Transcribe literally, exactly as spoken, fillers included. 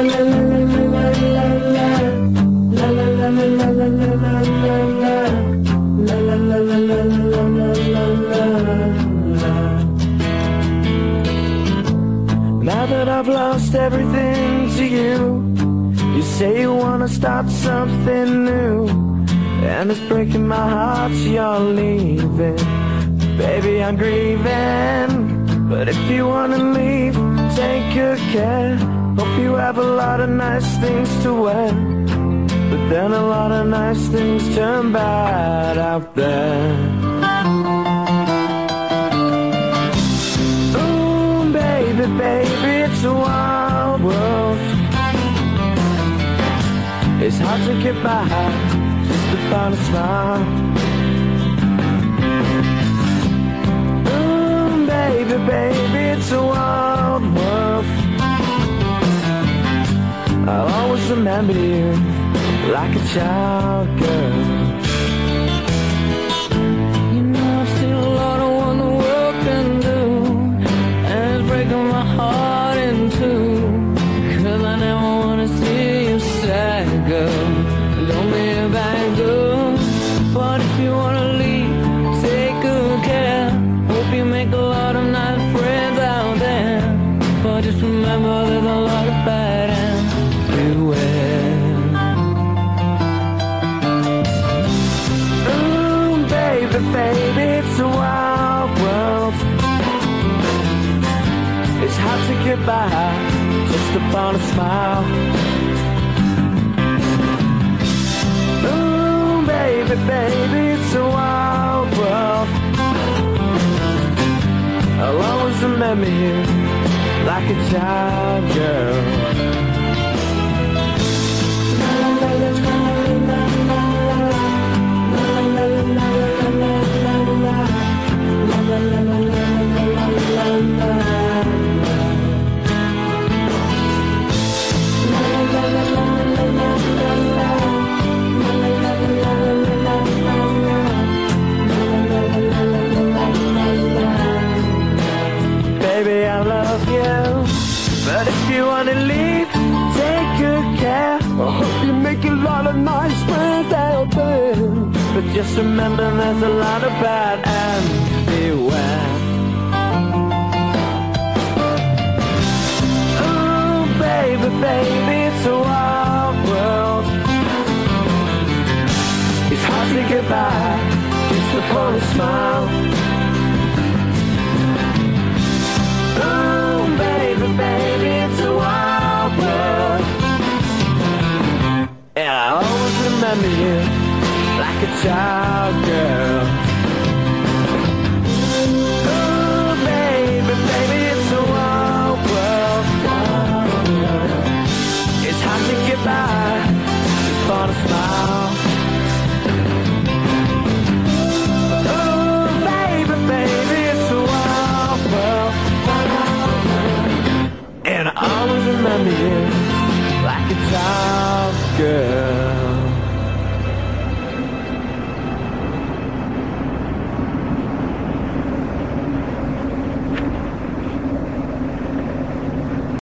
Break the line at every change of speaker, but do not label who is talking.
Now that I've lost everything to you, you say you wanna start something new, and it's breaking my heart you're leaving. Baby, I'm grieving, but if you wanna leave, take good care. Hope you have a lot of nice things to wear, but then a lot of nice things turn bad out there. Ooh, baby, baby, it's a wild world. It's hard to get by just upon a smile. Ooh, baby, baby, it's a wild world. I'll always remember you like a child girl. You know I've seen a lot of what the world can do, and it's breaking my heart in two, 'cause I never wanna see you sad, girl. Don't be a bad girl, but if you wanna leave, take good care. Hope you make a lot of nice friends out there, but just remember there's a lot of bad and beware. Ooh, baby, baby, it's a wild world. It's hard to get by just upon a smile. Ooh, baby, baby, it's a wild world. I'll always remember you like a child girl. Baby, I love you, but if you wanna leave, take good care. I hope you make a lot of nice friends out there, but just remember there's a lot of bad and beware. Ooh, baby, baby, it's a wild world. It's hard to get by just upon a smile. Ooh, baby, baby, it's a wild world. And I always remember you like a child girl. Ooh, baby, baby, it's a wild world. It's hard to get by just upon a smile. Ooh, baby, baby, it's a wild world. And I always remember you like a child girl.